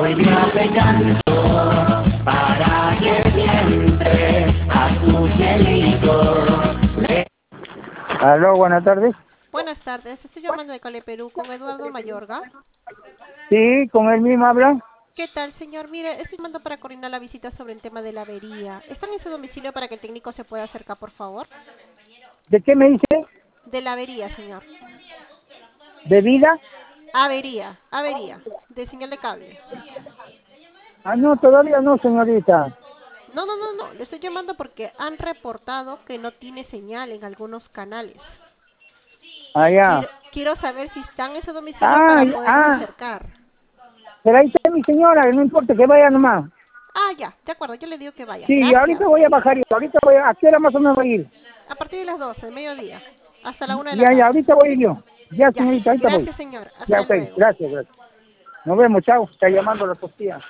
Hoy me hace canto para que siempre a su cielito. Aló, buenas tardes. Buenas tardes, estoy llamando de Cale Perú con Eduardo Mayorga. Sí, con él mismo habla. ¿Qué tal, señor? Mire, estoy llamando para coordinar la visita sobre el tema de la avería. ¿Están en su domicilio para que el técnico se pueda acercar, por favor? ¿De qué me dice? De la avería, señor. ¿De vida? Avería, de señal de cable. Ah, no, todavía no, señorita. No, le estoy llamando porque han reportado que no tiene señal en algunos canales. Allá. Quiero saber si están en su domicilio Ah, para podernos acercar. pero ahí está mi señora, no importa que vaya nomás. Ah, ya, de acuerdo, yo le digo que vaya. Sí, ahorita Gracias. voy a bajar, ahorita voy a qué hora más o menos voy a ir. A partir de las 12, mediodía, hasta la 1 de la Ya, tarde. ahorita voy a ir yo. Ya, Ya, señorita, ahorita voy. gracias, señor. Ya, Hasta ok, luego. gracias. Nos vemos, chao. Está llamando la policía.